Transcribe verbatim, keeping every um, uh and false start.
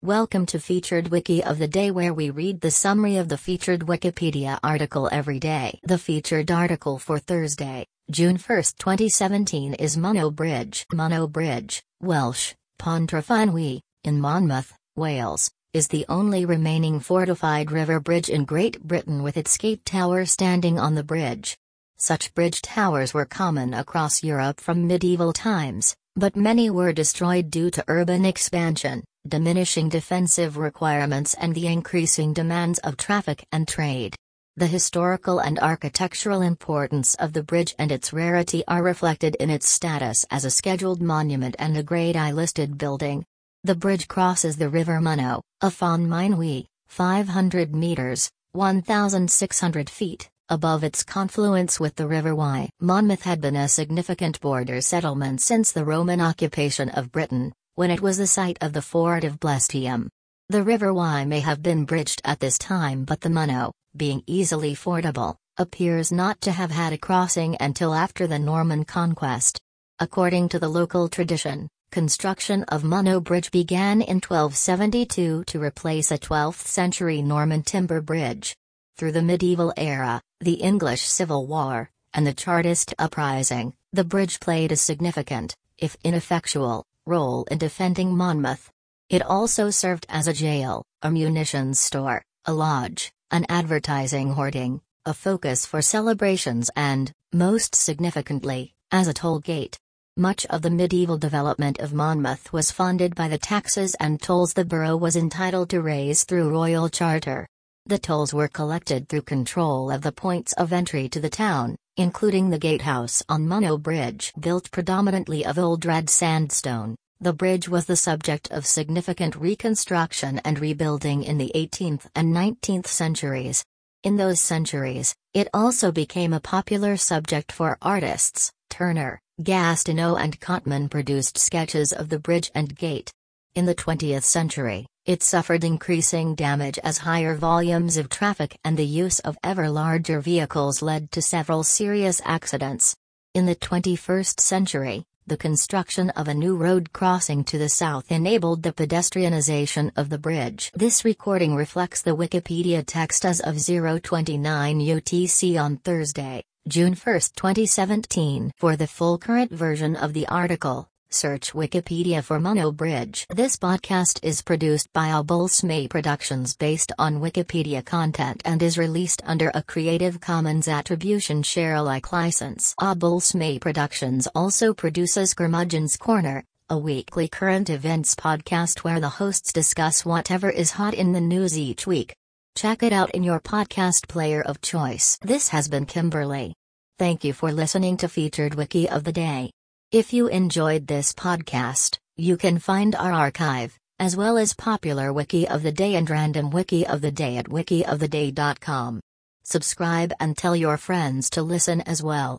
Welcome to Featured Wiki of the Day, where we read the summary of the featured Wikipedia article every day. The featured article for Thursday, June first twenty seventeen is Monnow Bridge. Monnow Bridge, Welsh, Pontarddulyn, in Monmouth, Wales, is the only remaining fortified river bridge in Great Britain, with its gate tower standing on the bridge. Such bridge towers were common across Europe from medieval times, but many were destroyed due to urban expansion, diminishing defensive requirements, and the increasing demands of traffic and trade. The historical and architectural importance of the bridge and its rarity are reflected in its status as a scheduled monument and a Grade I listed building. The bridge crosses the River Monnow, a Fan Mynwy, five hundred meters, one thousand six hundred feet, above its confluence with the River Wye. Monmouth had been a significant border settlement since the Roman occupation of Britain, when it was the site of the fort of Blestium. The River Wye may have been bridged at this time, but the Monnow, being easily fordable, appears not to have had a crossing until after the Norman conquest. According to the local tradition, construction of Monnow Bridge began in twelve seventy-two to replace a twelfth century Norman timber bridge. Through the medieval era, the English Civil War, and the Chartist uprising, the bridge played a significant, if ineffectual, role in defending Monmouth. It also served as a jail, a munitions store, a lodge, an advertising hoarding, a focus for celebrations, and, most significantly, as a toll gate. Much of the medieval development of Monmouth was funded by the taxes and tolls the borough was entitled to raise through royal charter. The tolls were collected through control of the points of entry to the town, including the gatehouse on Monnow Bridge. Built predominantly of old red sandstone, the bridge was the subject of significant reconstruction and rebuilding in the eighteenth and nineteenth centuries. In those centuries, it also became a popular subject for artists. Turner, Gastineau and Cotman produced sketches of the bridge and gate. In the twentieth century, it suffered increasing damage as higher volumes of traffic and the use of ever larger vehicles led to several serious accidents. In the twenty-first century, the construction of a new road crossing to the south enabled the pedestrianization of the bridge. This recording reflects the Wikipedia text as of zero twenty-nine U T C on Thursday, June first twenty seventeen. For the full current version of the article, search Wikipedia for Monnow Bridge. This podcast is produced by Abulsme Productions based on Wikipedia content and is released under a Creative Commons Attribution Share Alike license. Abulsme Productions also produces Curmudgeon's Corner, a weekly current events podcast where the hosts discuss whatever is hot in the news each week. Check it out in your podcast player of choice. This has been Kimberly. Thank you for listening to Featured Wiki of the Day. If you enjoyed this podcast, you can find our archive, as well as Popular Wiki of the Day and Random Wiki of the Day at wiki of the day dot com. Subscribe and tell your friends to listen as well.